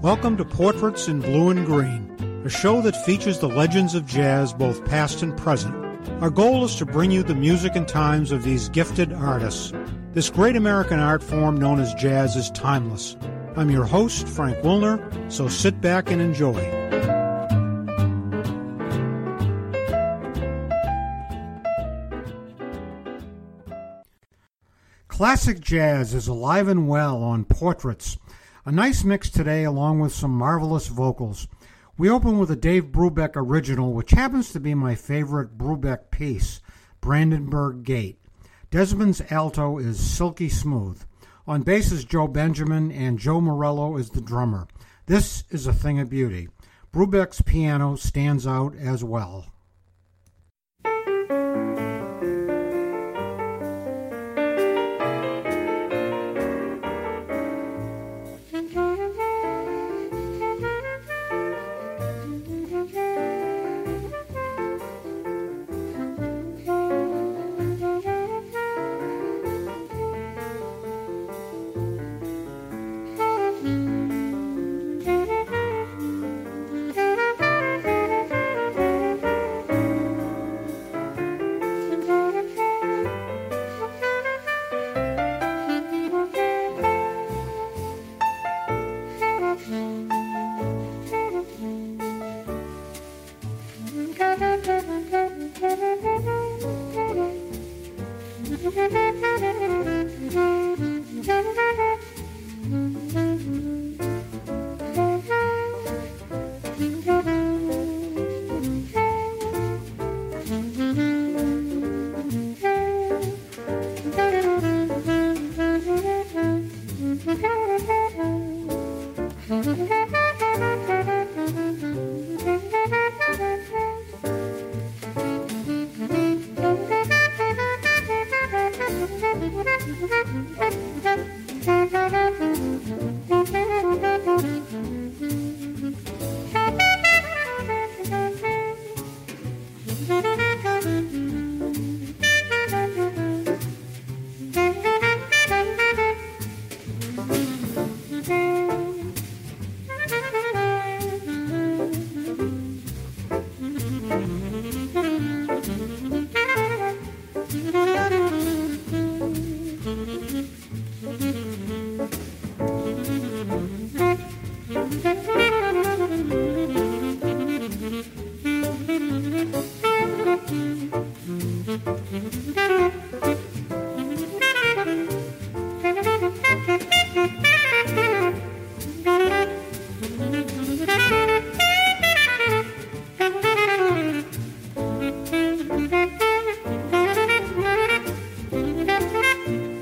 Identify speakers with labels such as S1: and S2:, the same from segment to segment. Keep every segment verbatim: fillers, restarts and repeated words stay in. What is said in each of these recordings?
S1: Welcome to Portraits in Blue and Green, a show that features the legends of jazz, both past and present. Our goal is to bring you the music and times of these gifted artists. This great American art form known as jazz is timeless. I'm your host, Frank Wilner, so sit back and enjoy. Classic jazz is alive and well on Portraits. A nice mix today along with some marvelous vocals. We open with a Dave Brubeck original, which happens to be my favorite Brubeck piece, Brandenburg Gate. Desmond's alto is silky smooth. On bass is Joe Benjamin, and Joe Morello is the drummer. This is a thing of beauty. Brubeck's piano stands out as well.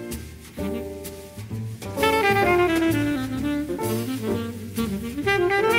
S2: Thank you.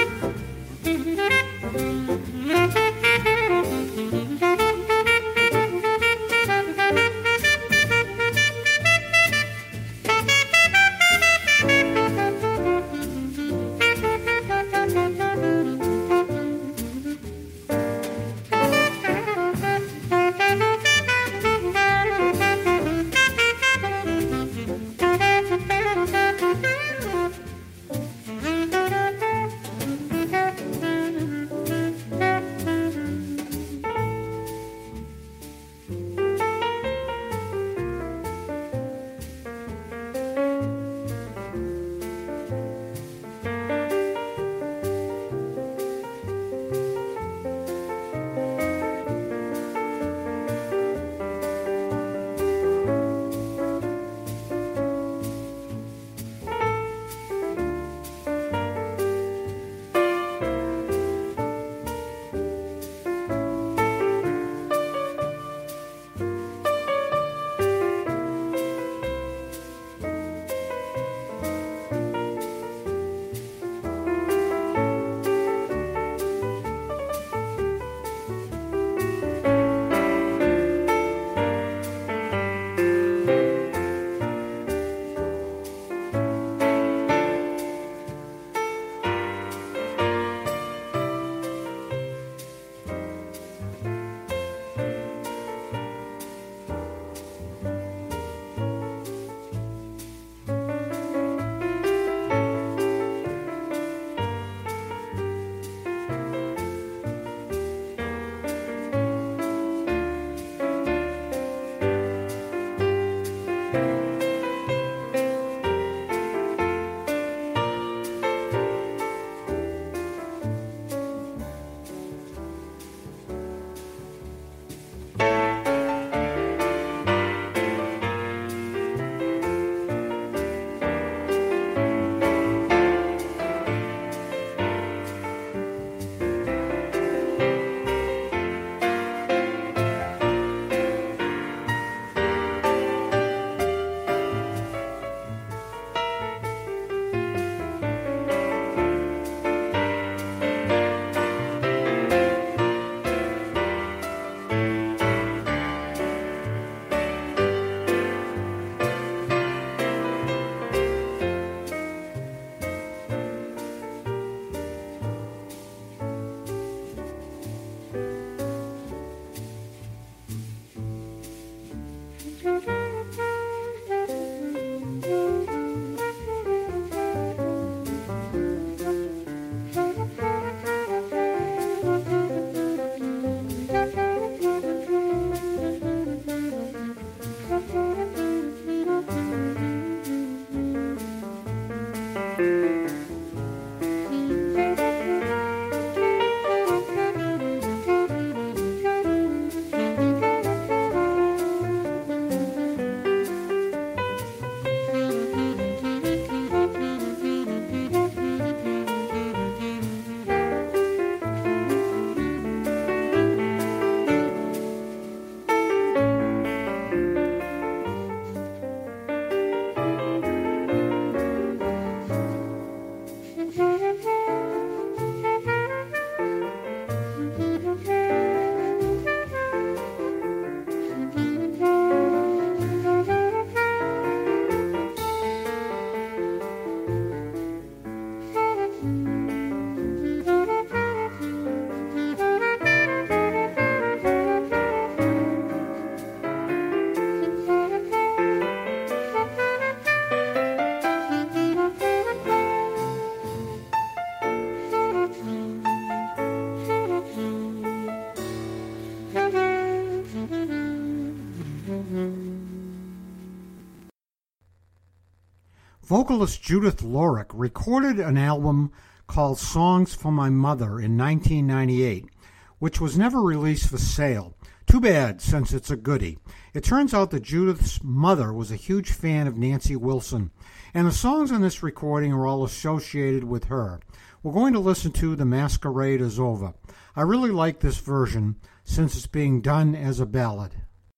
S1: Vocalist Judith Lorick recorded an album called Songs for My Mother in nineteen ninety-eight, which was never released for sale. Too bad, since it's a goodie. It turns out that Judith's mother was a huge fan of Nancy Wilson, and the songs on this recording are all associated with her. We're going to listen to The Masquerade Is Over. I really like this version since it's being done as a ballad.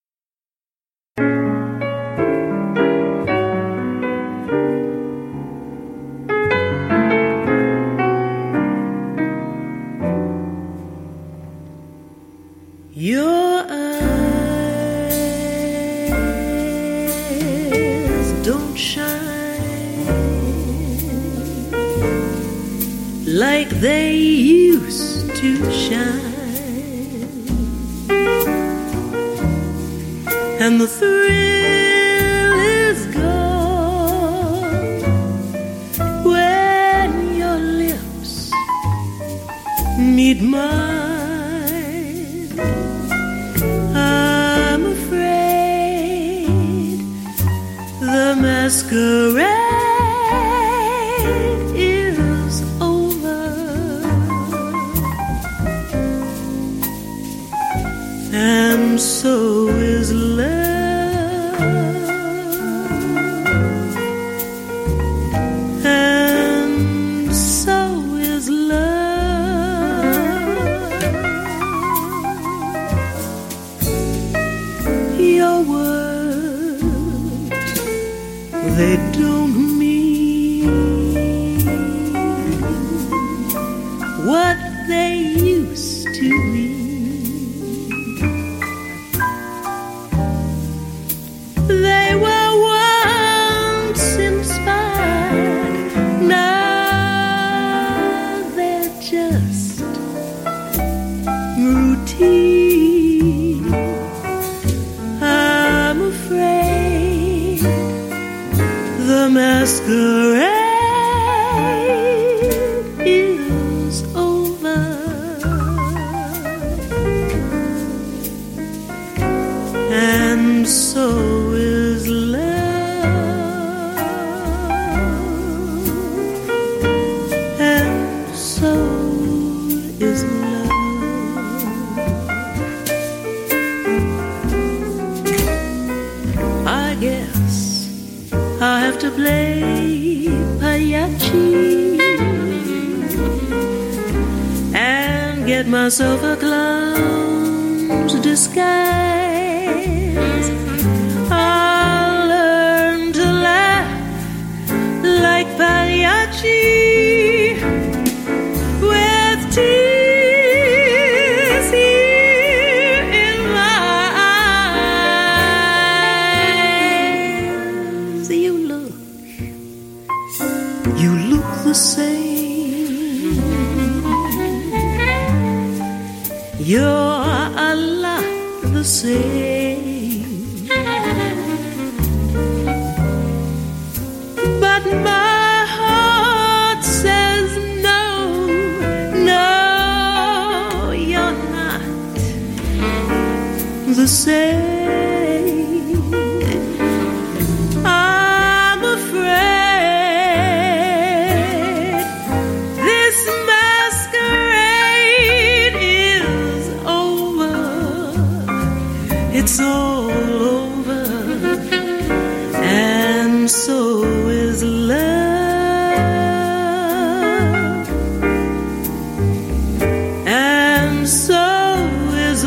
S2: Your eyes don't shine like they used to shine, and the thrill is gone when your lips meet mine. I'm afraid the masquerade is over, and so is love, and so is love. Your words, they don't mean what they used to mean. They were once inspired, now they're just routine. I'm afraid the masquerade is over, and so is love, and so is love. I guess I have to play pagliacci and get myself a clown's disguise. I'll learn to laugh like pagliacci with tears here in my eyes. You look, you look the same. You're a lot the same, but my heart says no, no, you're not the same. I'm afraid this masquerade is over. It's all over, and so is love, and so is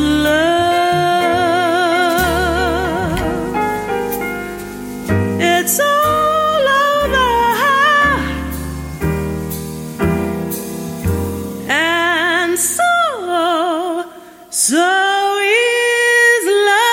S2: love. It's all over, and so, so is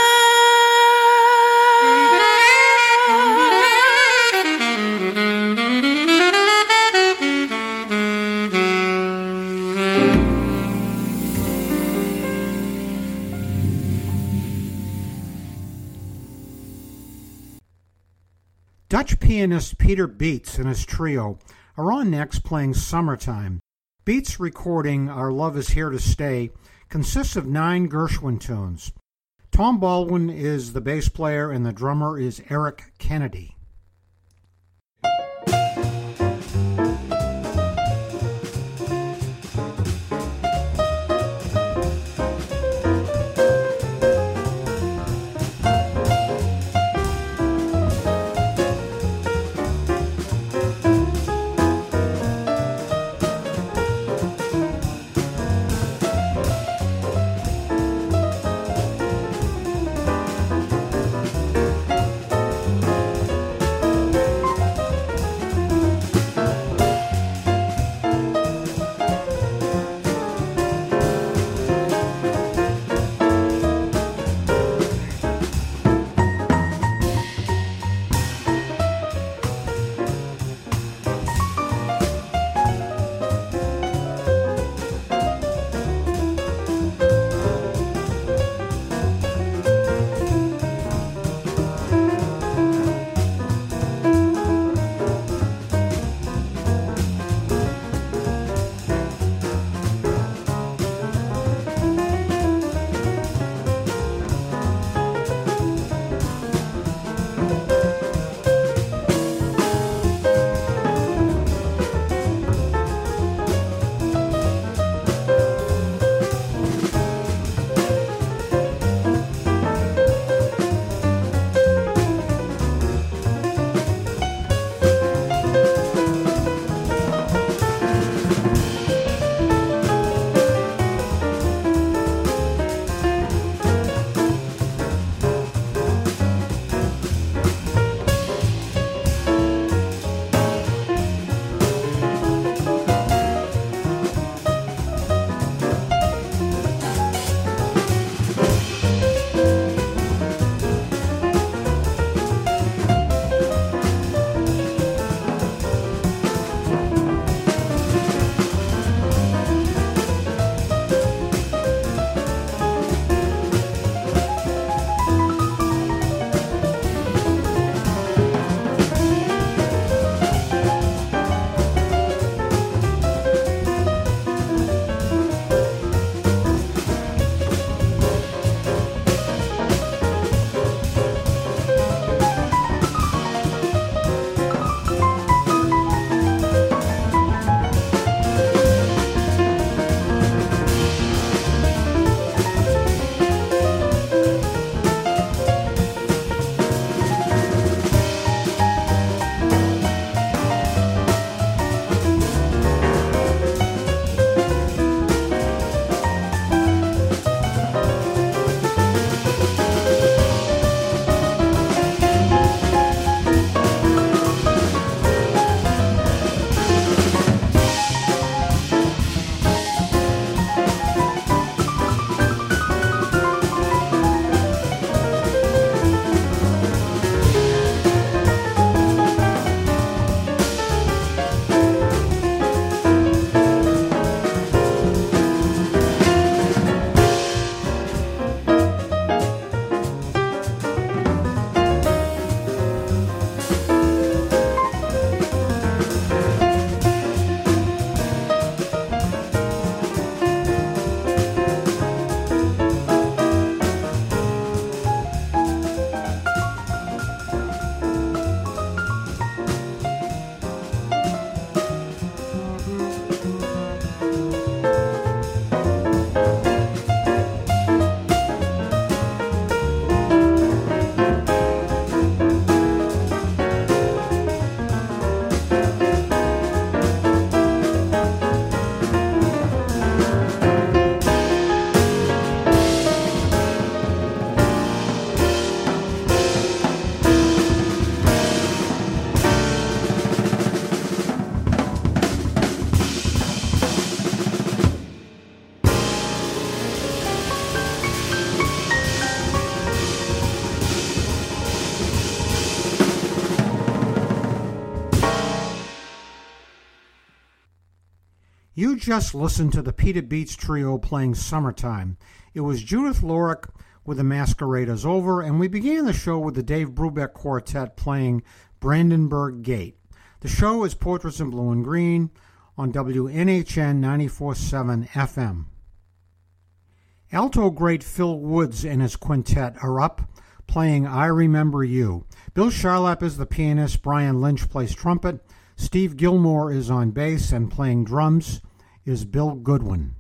S1: Dutch pianist Peter Beets and his trio are on next playing Summertime. Beets' recording Our Love Is Here to Stay consists of nine Gershwin tunes. Tom Baldwin is the bass player and the drummer is Eric Kennedy. You just listened to the Peter Beats Trio playing Summertime. It was Judith Lorick with The Masqueraders Over, and we began the show with the Dave Brubeck Quartet playing Brandenburg Gate. The show is Portraits in Blue and Green on W N H N ninety-four point seven F M. Alto great Phil Woods and his quintet are up playing I Remember You. Bill Charlap is the pianist, Brian Lynch plays trumpet, Steve Gilmore is on bass, and playing drums is Bill Goodwin.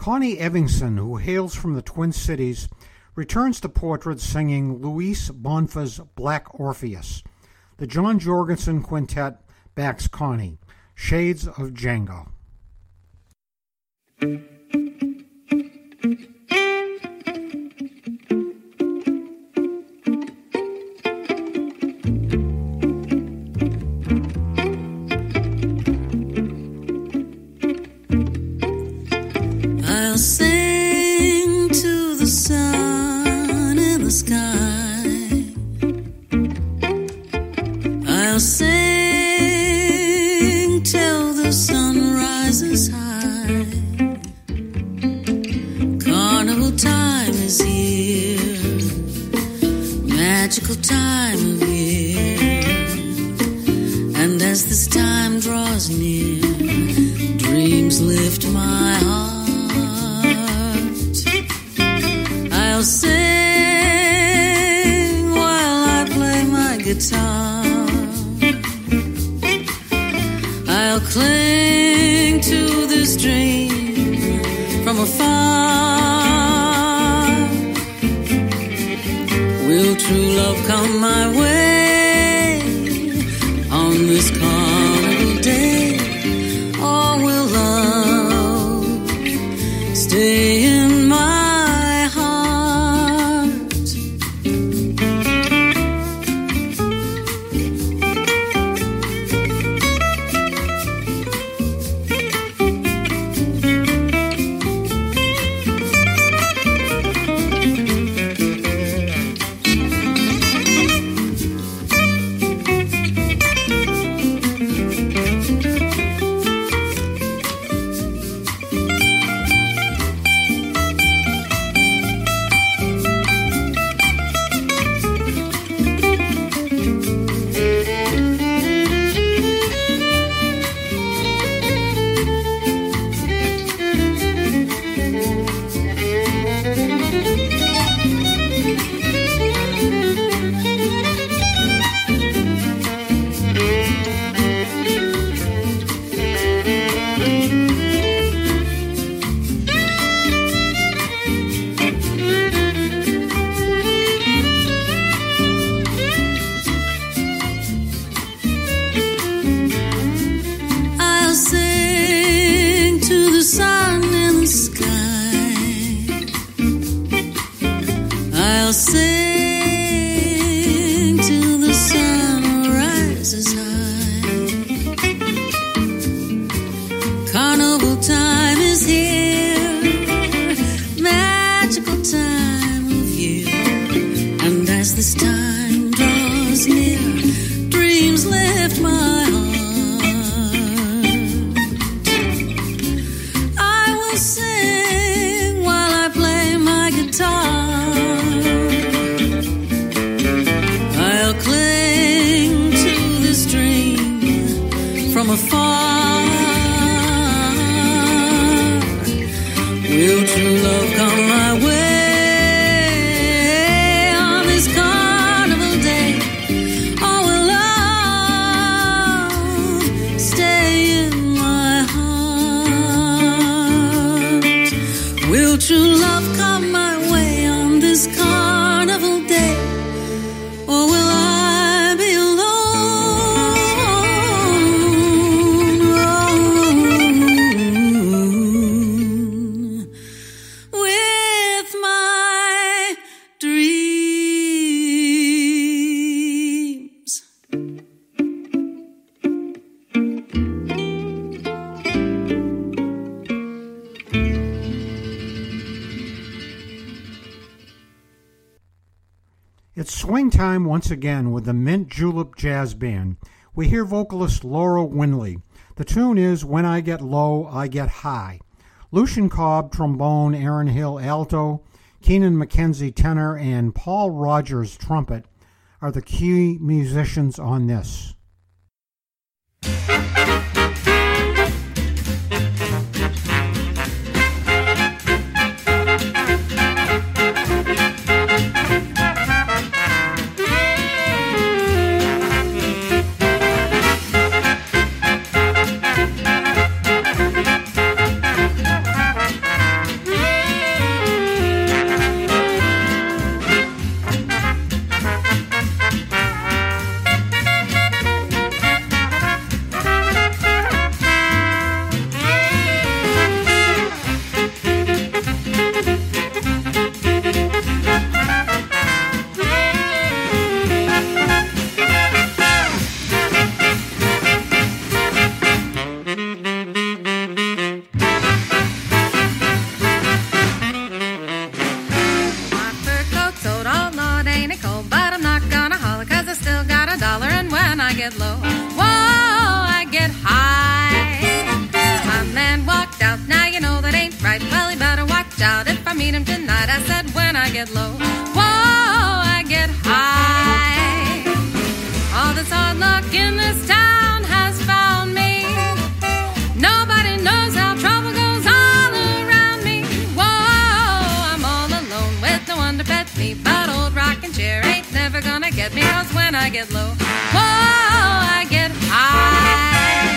S1: Connie Evanson, who hails from the Twin Cities, returns to Portrait singing Luis Bonfa's Black Orpheus. The John Jorgensen Quintet backs Connie. Shades of Django.
S2: I'll sing to the sun in the sky. I'll sing till the sun rises high. Carnival time is here, magical time of year. And as this time draws near, dreams lift my heart. I'll sing while I play my guitar. I'll cling to this dream from afar. Will true love come my way on this carnival day? Or will love stay in my
S1: It's swing time once again with the Mint Julep Jazz Band. We hear vocalist Laura Winley. The tune is When I Get Low, I Get High. Lucian Cobb, trombone, Aaron Hill, alto, Keenan McKenzie, tenor, and Paul Rogers, trumpet, are the key musicians on this.
S3: dollar, and when I get low, whoa, I get high. A man walked out, now you know that ain't right. Well, he better watch out if I meet him tonight. I said when I get low, whoa, I get high. All this hard luck in this town has found me. Nobody knows how trouble goes all around me. Whoa, I'm all alone with no one to pet me. But old rocking chair ain't never gonna get me. Cause when I get low, whoa, I get high.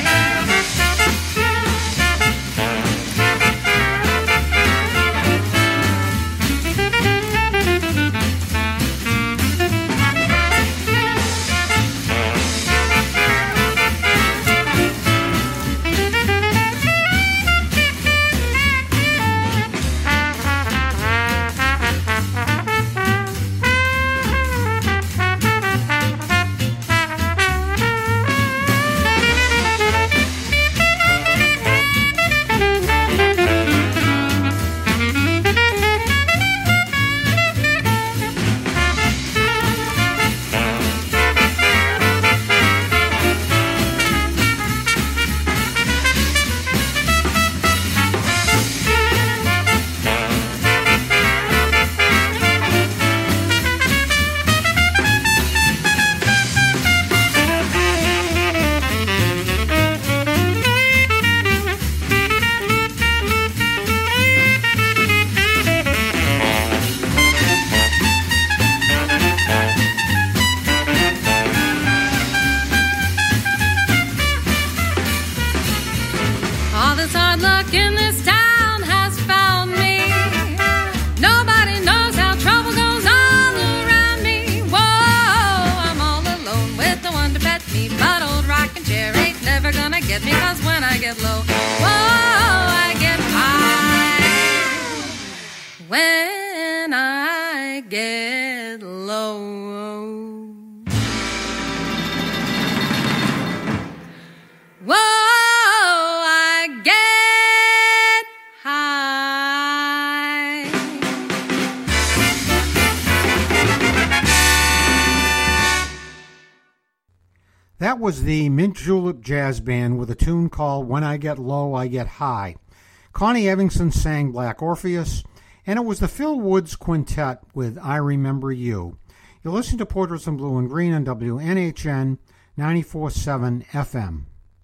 S1: That was the Mint Julep Jazz Band with a tune called When I Get Low, I Get High. Connie Evanston sang Black Orpheus, and it was the Phil Woods Quintet with I Remember You. You're listening to Portraits in Blue and Green on W N H N ninety-four point seven F M.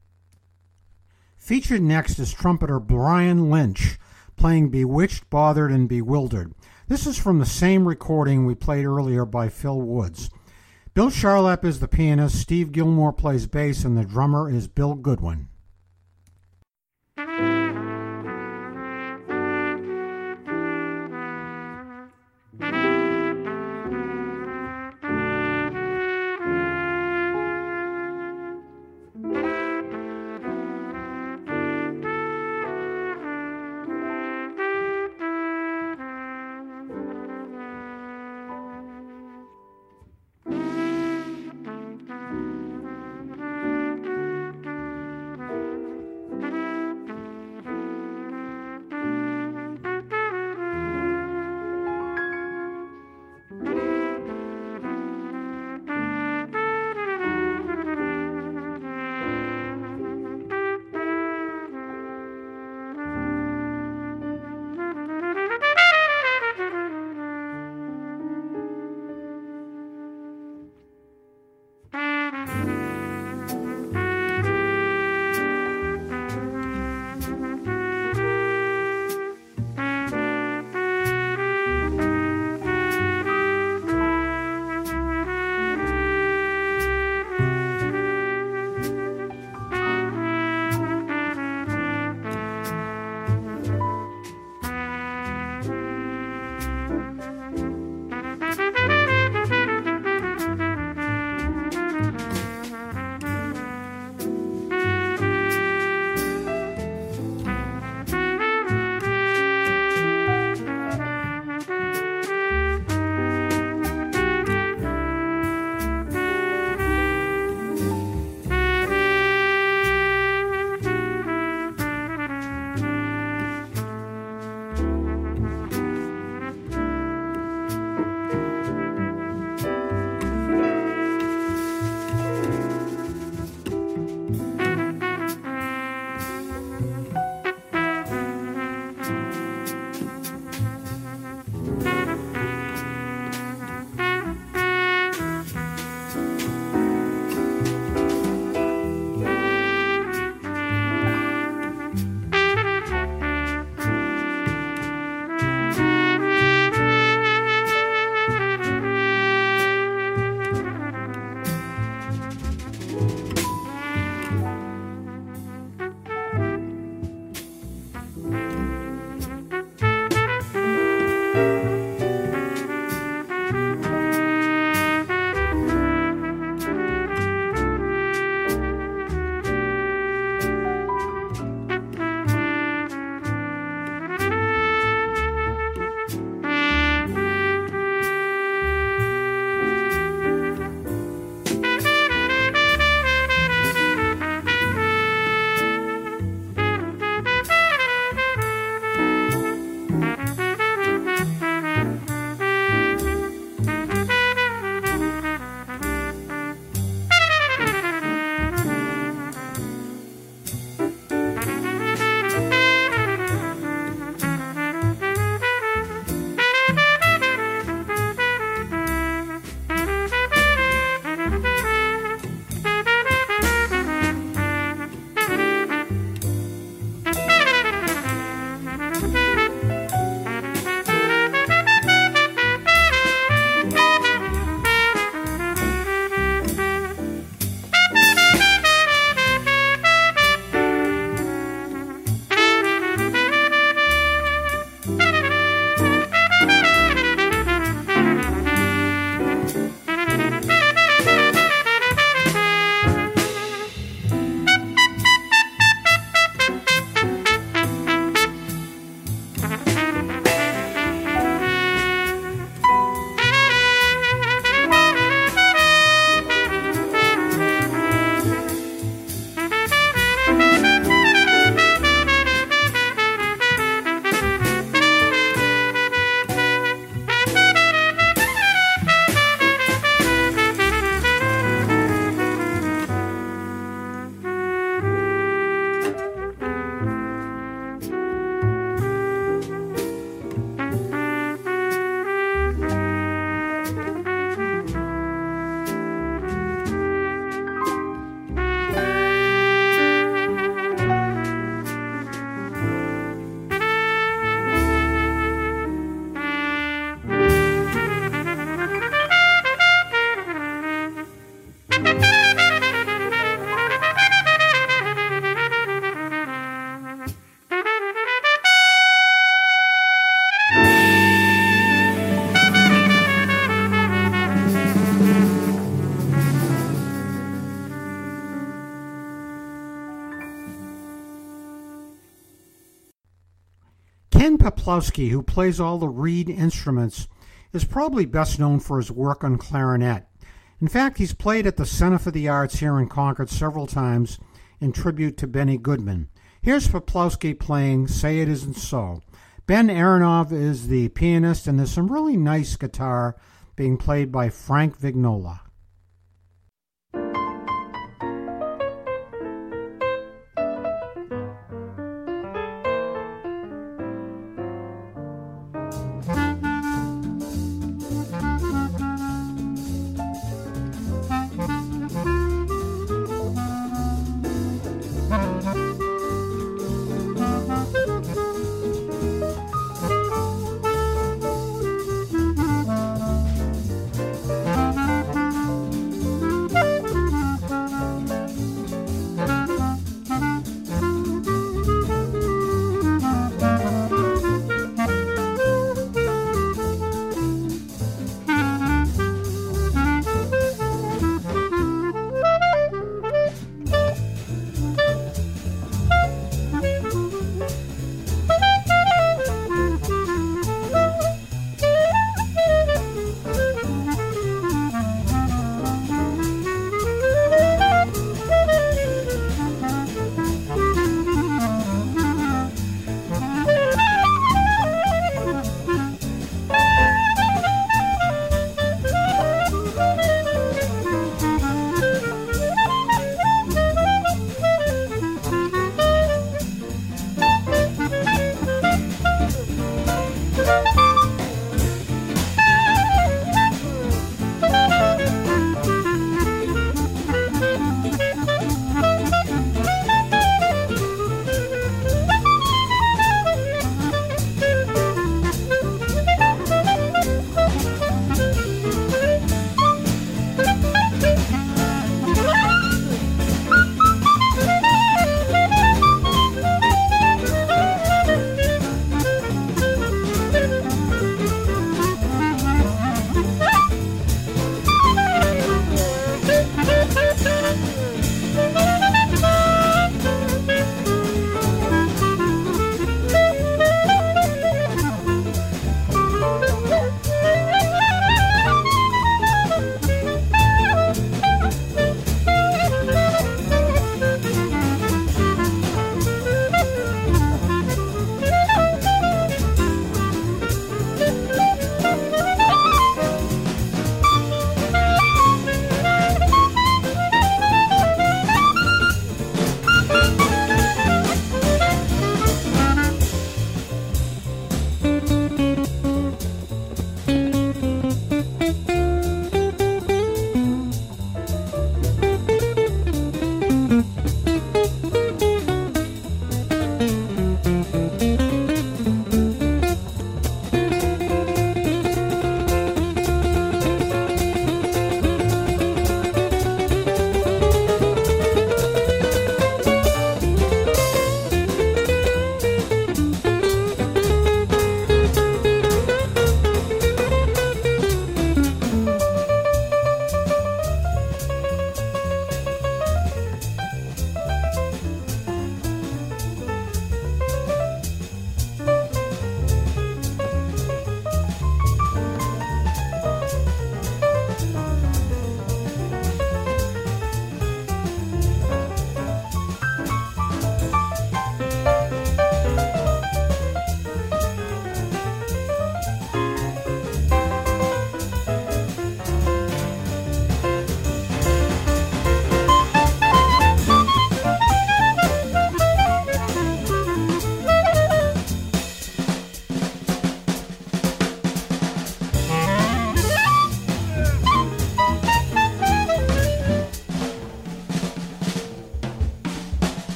S1: Featured next is trumpeter Brian Lynch playing Bewitched, Bothered, and Bewildered. This is from the same recording we played earlier by Phil Woods. Bill Charlap is the pianist, Steve Gilmore plays bass, and the drummer is Bill Goodwin. Ken Peplowski, who plays all the reed instruments, is probably best known for his work on clarinet. In fact, he's played at the Center for the Arts here in Concord several times in tribute to Benny Goodman. Here's Peplowski playing Say It Isn't So. Ben Aronov is the pianist, and there's some really nice guitar being played by Frank Vignola.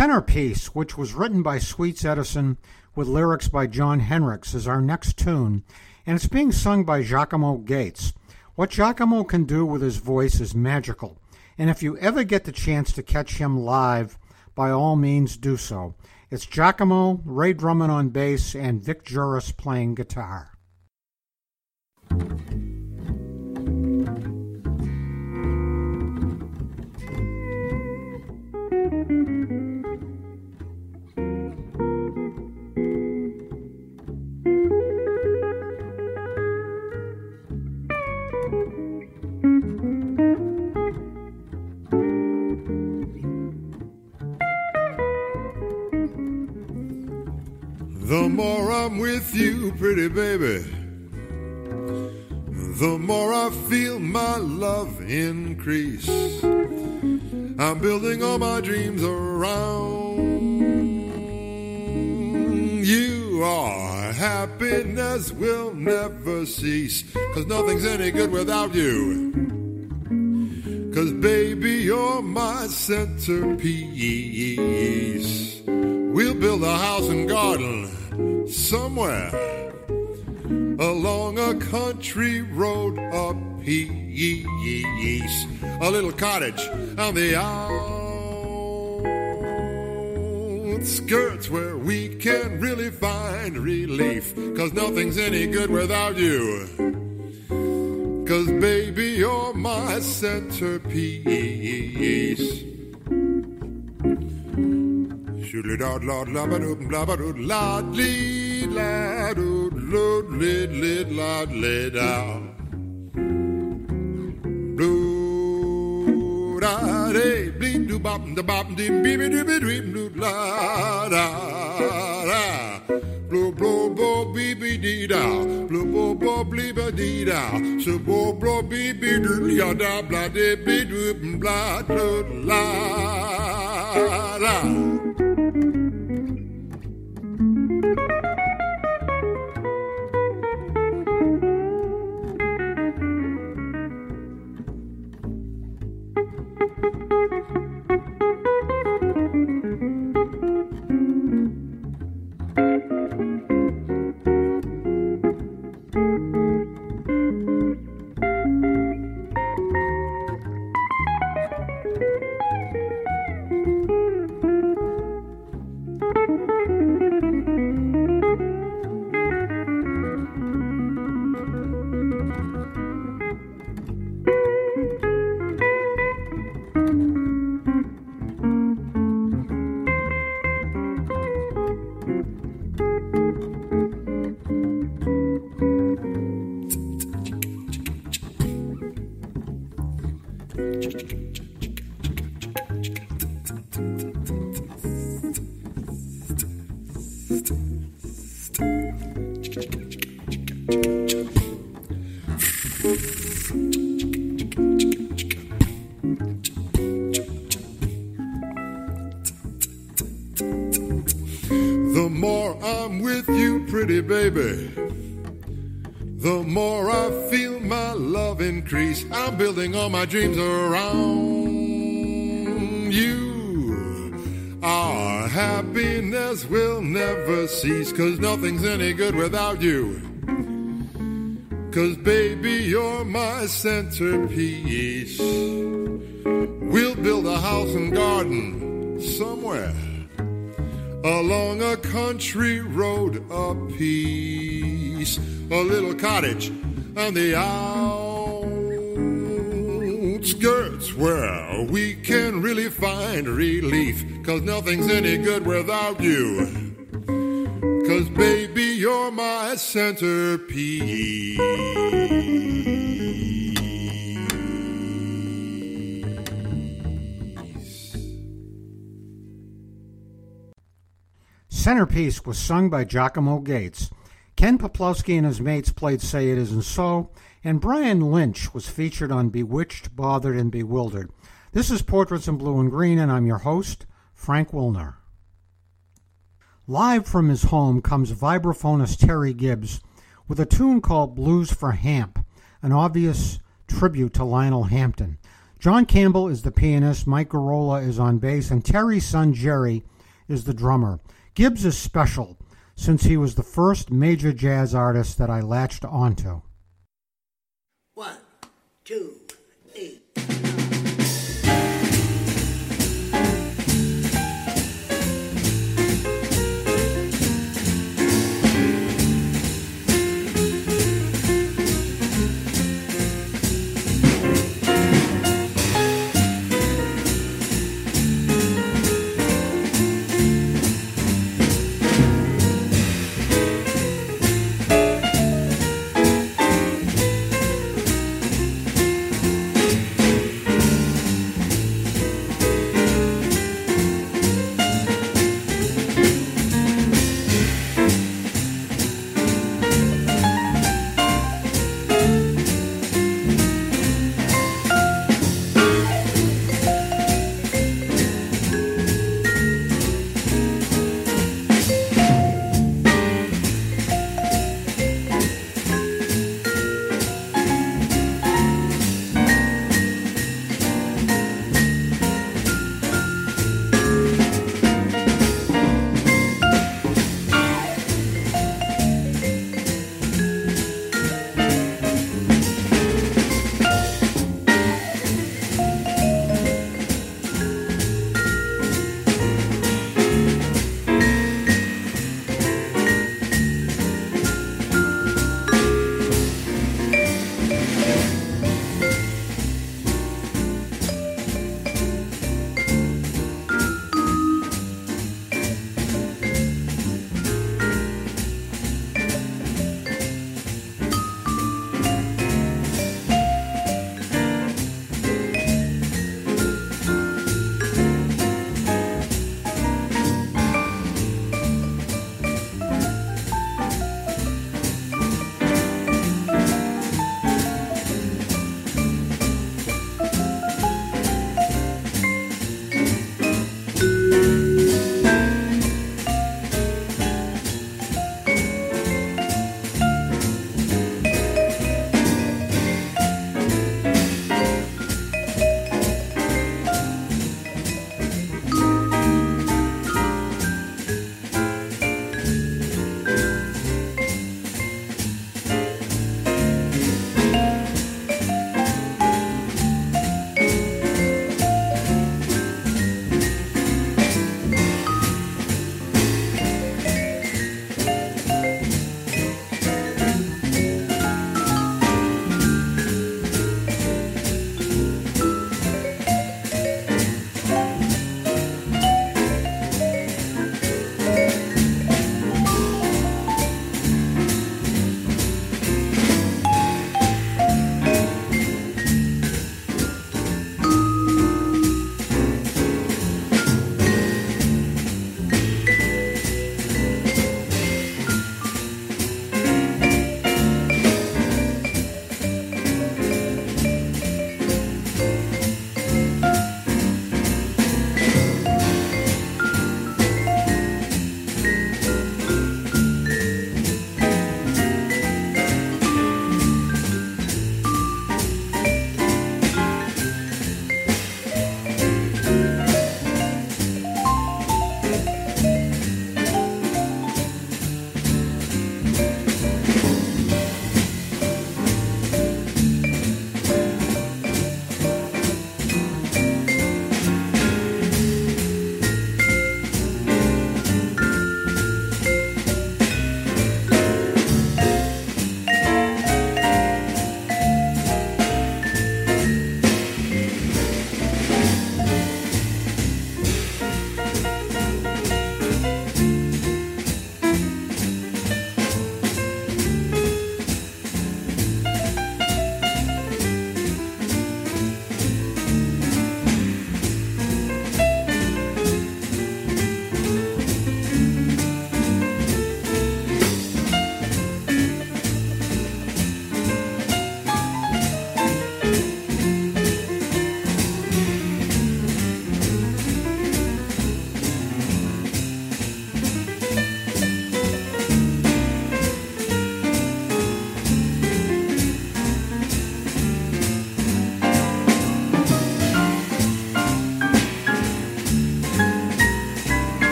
S1: Centerpiece, which was written by Sweets Edison with lyrics by John Hendricks, is our next tune, and it's being sung by Giacomo Gates. What Giacomo can do with his voice is magical, and if you ever get the chance to catch him live, by all means do so. It's Giacomo, Ray Drummond on bass, and Vic Juris playing guitar.
S4: The more I'm with you, pretty baby, the more I feel my love increase. I'm building all my dreams around you. Our happiness will never cease, 'cause nothing's any good without you. 'Cause baby, you're my centerpiece. We'll build a house and garden somewhere along a country road up east. A little cottage on the outskirts where we can really find relief. 'Cause nothing's any good without you. 'Cause baby, you're my centerpiece. Shoodly dot lord labadoo blabadoo lad lead lad ood load lid lid lad lid out. Blue da day bleed do bop da bop dim beeby dooby dream doo la da da. Blue blow blow beeby dee da. Blue blow blow bleeba dee da. So blow blow beeby doo ya da blah de bleed doo blah doo la da. The more I'm with you, pretty baby, the more I feel my love increase. I'm building all my dreams around you. Our happiness will never cease, 'cause nothing's any good without you. 'Cause baby, you're my centerpiece. We'll build a house and garden somewhere along a country road apiece. A little cottage on the outskirts where we can really find relief. 'Cause nothing's any good without you. 'Cause baby, you're my centerpiece.
S1: Centerpiece was sung by Giacomo Gates. Ken Poplowski and his mates played Say It Isn't So, and Brian Lynch was featured on Bewitched, Bothered, and Bewildered. This is Portraits in Blue and Green, and I'm your host, Frank Wilner. Live from his home comes vibraphonist Terry Gibbs with a tune called Blues for Hamp, an obvious tribute to Lionel Hampton. John Campbell is the pianist, Mike Garola is on bass, and Terry's son Jerry is the drummer. Gibbs is special since he was the first major jazz artist that I latched onto.
S5: One, two, eight.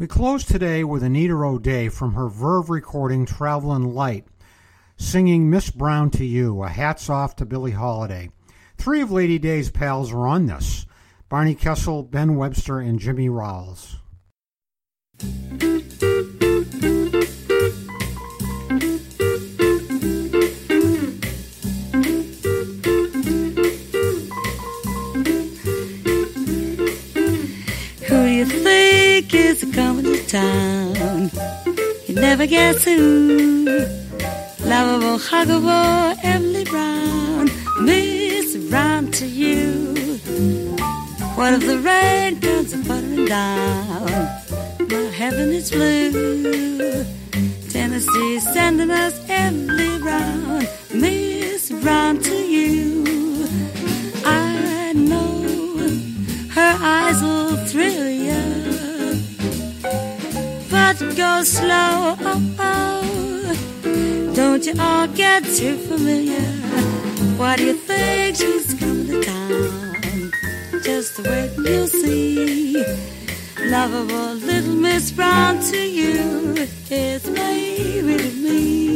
S1: We close today with Anita O'Day from her Verve recording Travelin' Light, singing Miss Brown to You, a hats off to Billie Holiday. Three of Lady Day's pals are on this: Barney Kessel, Ben Webster, and Jimmy Rowles.
S2: Who do you think is coming to town? You never guess who. Lovable, huggable Emily Brown, Miss Brown to you. What if the rain comes a-puttering down? My heaven is blue. Tennessee sending us Emily Brown, Miss Brown to you. I know her eyes will thrill you, but go slow, oh, oh. Don't you all get too familiar? Why do you think she's coming to town? Just wait and you'll see. Lovable little Miss Brown to you is baby to me.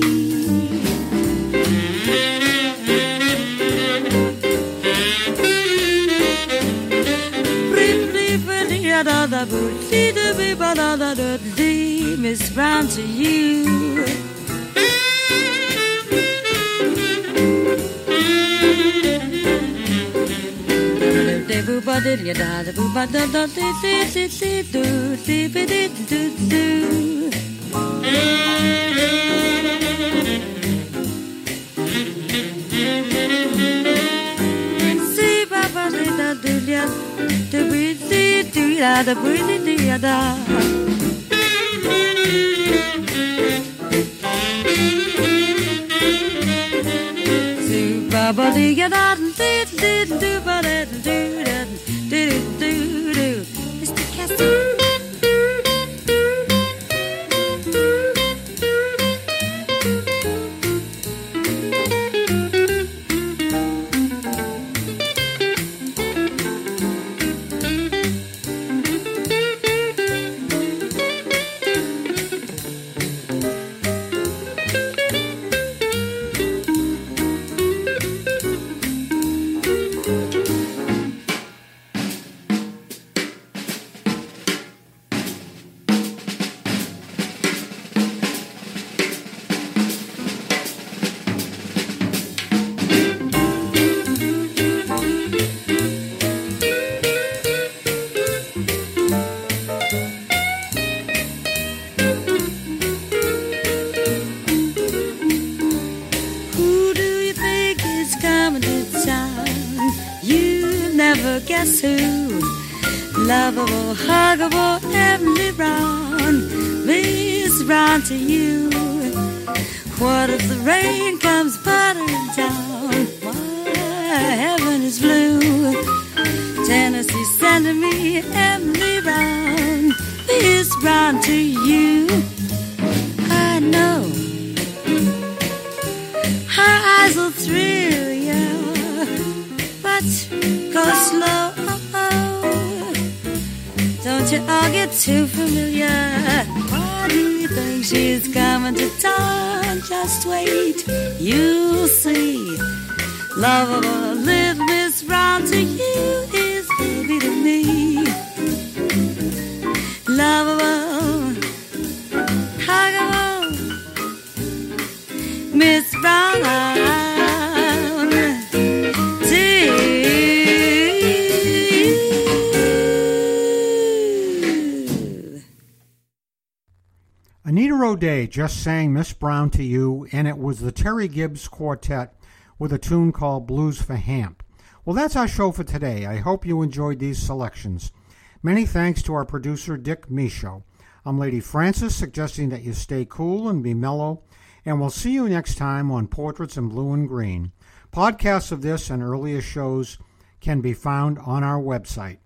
S2: Miss Brown to you. Mister Castle. Guess who? Lovable, huggable Emily Brown, Miss Brown to you. What if the rain comes buttering down? My heaven is blue. Tennessee sending me Emily Brown, Miss Brown to you. I know her eyes will thrill you, but go slow, oh, oh. Don't you all get too familiar? Why do you think she's coming to town? Just wait, you'll see. Lovable little Miss Brown to you is baby to me. Lovable, huggable Miss Brown to
S1: Anita O'Day just sang Miss Brown to you, and it was the Terry Gibbs Quartet with a tune called Blues for Hamp. Well, that's our show for today. I hope you enjoyed these selections. Many thanks to our producer, Dick Michaud. I'm Lady Francis, suggesting that you stay cool and be mellow, and we'll see you next time on Portraits in Blue and Green. Podcasts of this and earlier shows can be found on our website.